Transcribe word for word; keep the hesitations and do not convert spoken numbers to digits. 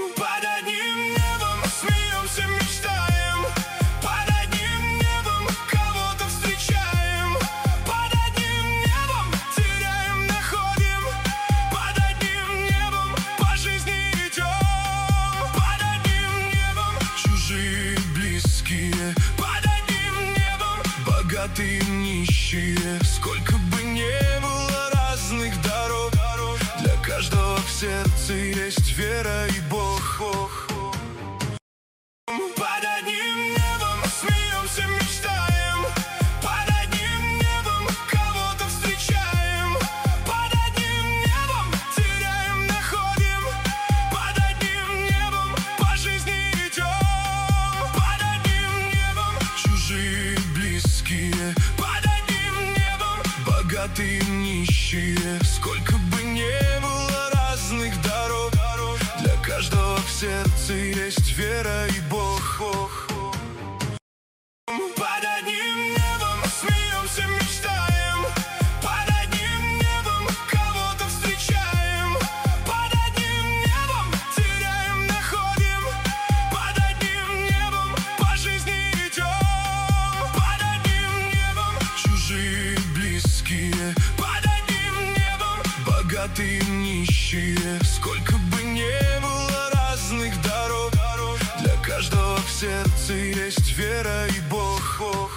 Под одним небом смеемся, мечтаем, под одним небом кого-то встречаем, под одним небом теряем, находим, под одним небом по жизни идем, под одним небом чужие, близкие, под одним небом богатые, нищие. Сколько бы ни было разных дорог, для каждого в сердце есть вера и Бог. Под одним небом смеемся, мечтаем, под одним небом кого-то встречаем, под одним небом теряем, находим, под одним небом по жизни идем, под одним небом чужие, близкие, под одним небом богатые, нищие. Сколько бы ни было разных дорог, для каждого в сердце есть вера и Бог. Под одним небом смеемся, мечтаем, под одним небом кого-то встречаем, под одним небом теряем, находим, под одним небом по жизни идем, под одним небом чужие, близкие, под одним небом богатые, нищие. Сколько бы ни было разных дорог, для каждого в сердце есть вера и Бог.